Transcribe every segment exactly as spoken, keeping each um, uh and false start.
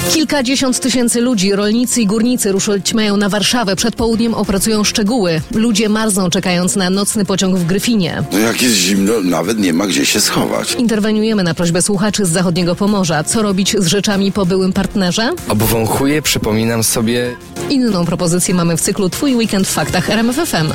Kilkadziesiąt tysięcy ludzi, rolnicy i górnicy ruszyć mają na Warszawę. Przed południem opracują szczegóły. Ludzie marzną, czekając na nocny pociąg w Gryfinie. No jak jest zimno, nawet nie ma gdzie się schować. Interweniujemy na prośbę słuchaczy z zachodniego Pomorza. Co robić z rzeczami po byłym partnerze? Obwąchuję, przypominam sobie... Inną propozycję mamy w cyklu Twój weekend w faktach R M F F M.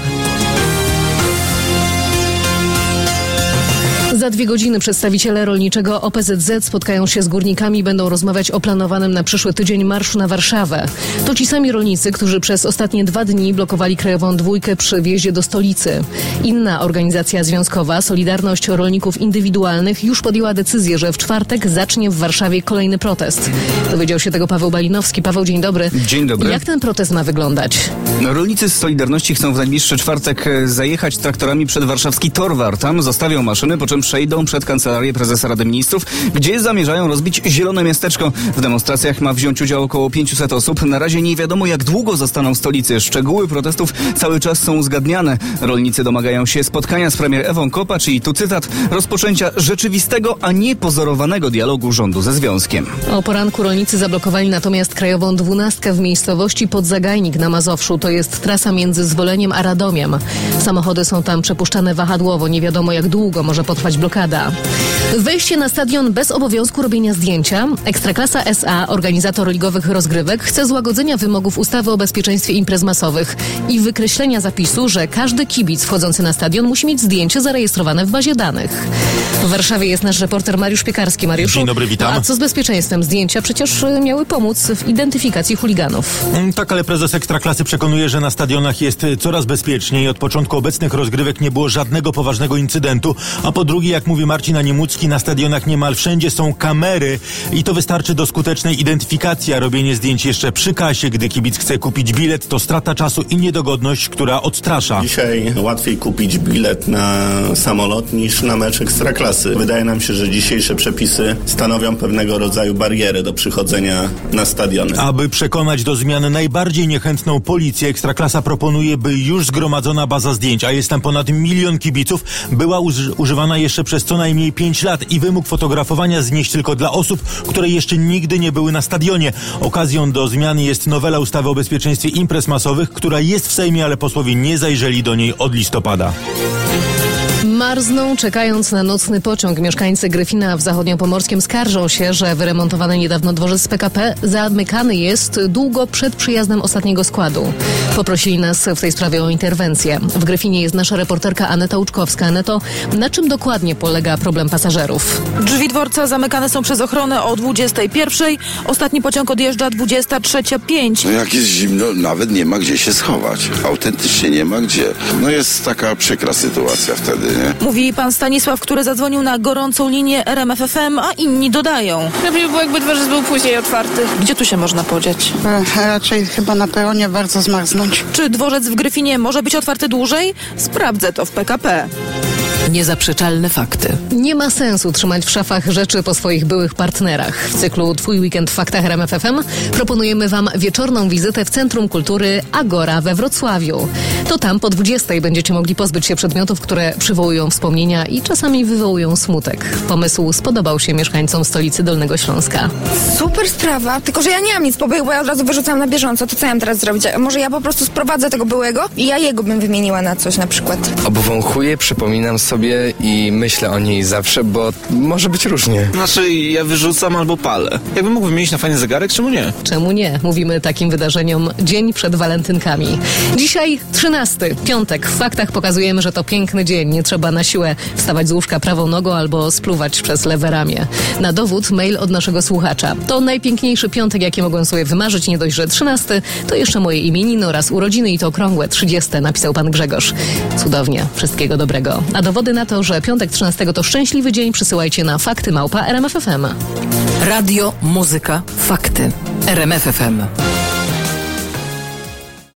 Za dwie godziny przedstawiciele rolniczego O P Z Z spotkają się z górnikami i będą rozmawiać o planowanym na przyszły tydzień marszu na Warszawę. To ci sami rolnicy, którzy przez ostatnie dwa dni blokowali krajową dwójkę przy wjeździe do stolicy. Inna organizacja związkowa, Solidarność Rolników Indywidualnych, już podjęła decyzję, że w czwartek zacznie w Warszawie kolejny protest. Dowiedział się tego Paweł Balinowski. Paweł, dzień dobry. Dzień dobry. Jak ten protest ma wyglądać? Rolnicy z Solidarności chcą w najbliższy czwartek zajechać traktorami przed warszawski Torwar. Tam zostawią maszyny, po czym przejdą przed kancelarię prezesa Rady Ministrów, gdzie zamierzają rozbić zielone miasteczko. W demonstracjach ma wziąć udział około pięćset osób. Na razie nie wiadomo, jak długo zostaną w stolicy. Szczegóły protestów cały czas są uzgadniane. Rolnicy domagają się spotkania z premier Ewą Kopacz i tu cytat, rozpoczęcia rzeczywistego, a nie pozorowanego dialogu rządu ze związkiem. O poranku rolnicy zablokowali natomiast krajową dwunastkę w miejscowości Podzagajnik na Mazowszu. To jest trasa między Zwoleniem a Radomiem. Samochody są tam przepuszczane wahadłowo. Nie wiadomo, jak długo może potrwać blokada. Wejście na stadion bez obowiązku robienia zdjęcia. Ekstraklasa S A, organizator ligowych rozgrywek, chce złagodzenia wymogów ustawy o bezpieczeństwie imprez masowych i wykreślenia zapisu, że każdy kibic wchodzący na stadion musi mieć zdjęcie zarejestrowane w bazie danych. W Warszawie jest nasz reporter Mariusz Piekarski. Mariuszu, dzień dobry, witam. A co z bezpieczeństwem? Zdjęcia przecież miały pomóc w identyfikacji chuliganów. Tak, ale prezes Ekstraklasy przekonuje, że na stadionach jest coraz bezpieczniej. Od początku obecnych rozgrywek nie było żadnego poważnego incydentu, a po drugie, jak mówi Marcin Niemucki, na stadionach niemal wszędzie są kamery i to wystarczy do skutecznej identyfikacji, a robienie zdjęć jeszcze przy kasie, gdy kibic chce kupić bilet, to strata czasu i niedogodność, która odstrasza. Dzisiaj łatwiej kupić bilet na samolot niż na mecz Ekstraklasy. Wydaje nam się, że dzisiejsze przepisy stanowią pewnego rodzaju barierę do przychodzenia na stadiony. Aby przekonać do zmiany najbardziej niechętną policję, Ekstraklasa proponuje, by już zgromadzona baza zdjęć, a jest tam ponad milion kibiców, była uży- używana jeszcze przez co najmniej pięć lat i wymóg fotografowania znieść tylko dla osób, które jeszcze nigdy nie były na stadionie. Okazją do zmiany jest nowela ustawy o bezpieczeństwie imprez masowych, która jest w Sejmie, ale posłowie nie zajrzeli do niej od listopada. Marzną, czekając na nocny pociąg. Mieszkańcy Gryfina w zachodniopomorskim skarżą się, że wyremontowany niedawno dworzec z P K P zamykany jest długo przed przyjazdem ostatniego składu. Poprosili nas w tej sprawie o interwencję. W Gryfinie jest nasza reporterka Aneta Łuczkowska. Aneto, na czym dokładnie polega problem pasażerów? Drzwi dworca zamykane są przez ochronę o dwudziestej pierwszej. Ostatni pociąg odjeżdża dwudziesta trzecia pięć. No jak jest zimno, nawet nie ma gdzie się schować. Autentycznie nie ma gdzie. No jest taka przykra sytuacja wtedy, nie? Mówi pan Stanisław, który zadzwonił na gorącą linię R M F F M, a inni dodają. Lepiej by było, jakby dworzec był później otwarty. Gdzie tu się można podzieć? E, raczej chyba na peronie bardzo zmarznąć. Czy dworzec w Gryfinie może być otwarty dłużej? Sprawdzę to w P K P. Niezaprzeczalne fakty. Nie ma sensu trzymać w szafach rzeczy po swoich byłych partnerach. W cyklu Twój weekend w faktach R M F F M proponujemy Wam wieczorną wizytę w Centrum Kultury Agora we Wrocławiu. To tam po dwudziestej będziecie mogli pozbyć się przedmiotów, które przywołują wspomnienia i czasami wywołują smutek. Pomysł spodobał się mieszkańcom stolicy Dolnego Śląska. Super sprawa, tylko że ja nie mam nic po byłych, bo ja od razu wyrzucam na bieżąco. To co ja mam teraz zrobić? Może ja po prostu sprowadzę tego byłego i ja jego bym wymieniła na coś na przykład. Obwąchuję, przypominam sobie i myślę o niej zawsze, bo może być różnie. Znaczy, ja wyrzucam albo palę. Jakbym mógł wymienić na fajny zegarek, czemu nie? Czemu nie? Mówimy takim wydarzeniom dzień przed walentynkami. Dzisiaj trzynasty, piątek. W faktach pokazujemy, że to piękny dzień. Nie trzeba na siłę wstawać z łóżka prawą nogą albo spluwać przez lewe ramię. Na dowód mail od naszego słuchacza. To najpiękniejszy piątek, jaki mogłem sobie wymarzyć. Nie dość, że trzynasty, to jeszcze moje imieniny oraz urodziny i to okrągłe trzydzieste, napisał pan Grzegorz. Cudownie. Wszystkiego dobrego. A dowody na to, że piątek trzynastego to szczęśliwy dzień, przysyłajcie na fakty małpa R M F F M. Radio, muzyka, fakty. R M F F M.